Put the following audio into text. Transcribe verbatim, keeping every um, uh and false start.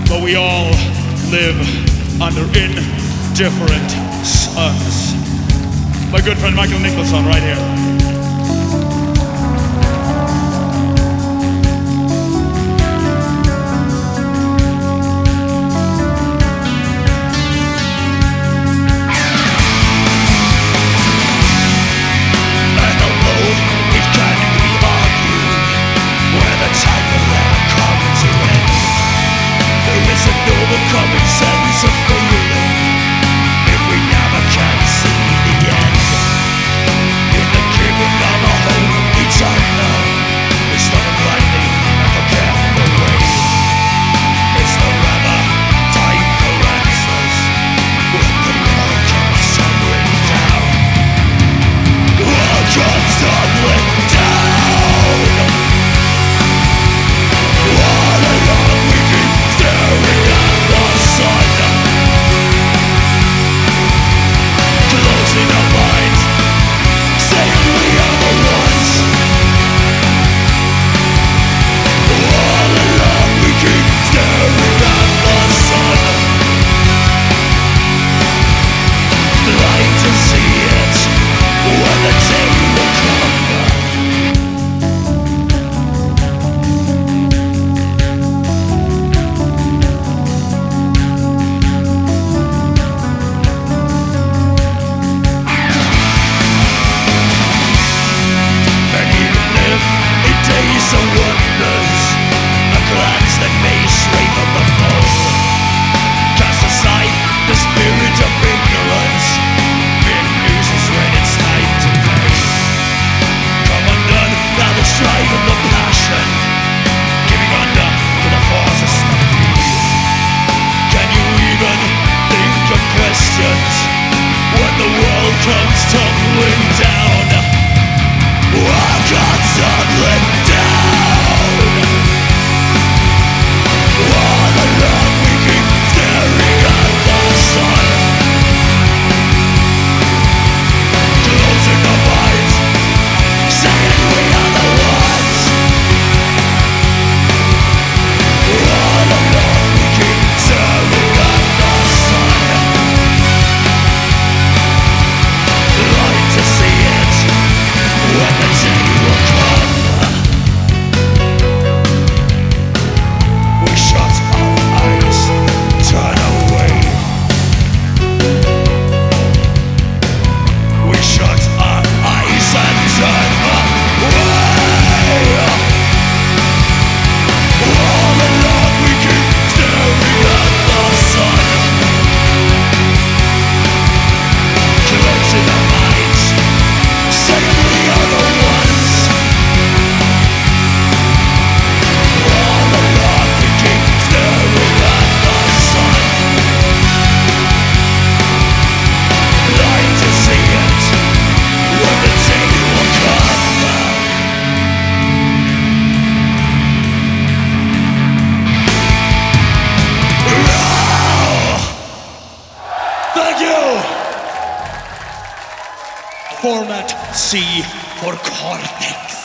but we all live under indifferent suns. My good friend Michael Nicholson right here. Common sense of feeling if we never can see the end. In the giving of a hope eternal, it's not a blinding and forgetful rain. It's the river, time for answers when the world comes tumbling down. World comes tumbling down. All along we keep staring at the sun, closing our minds, saying we are the ones. All along we keep staring at the sun, trying to see it when the day will come. Days of wonders, a glance that may stray from the foe, cast aside the spirit of ignorance. Big news is when it's time to pay. Come undone by the strife and the passion, giving under to the forces that be. Can you even think of questions when the world comes tumbling down? World comes tumbling down. All along we keep staring at the sun, closing our minds, saying we are the ones. All along we keep staring at the sun, trying to see it when the day will come. We shut our eyes, turn away. We shut our eyes and turn away. All along we keep staring at the sun, closing our minds, saying we are the ones. All along we keep staring at the sun, trying to see it when the day will come. Thank you! Format C for Cortex.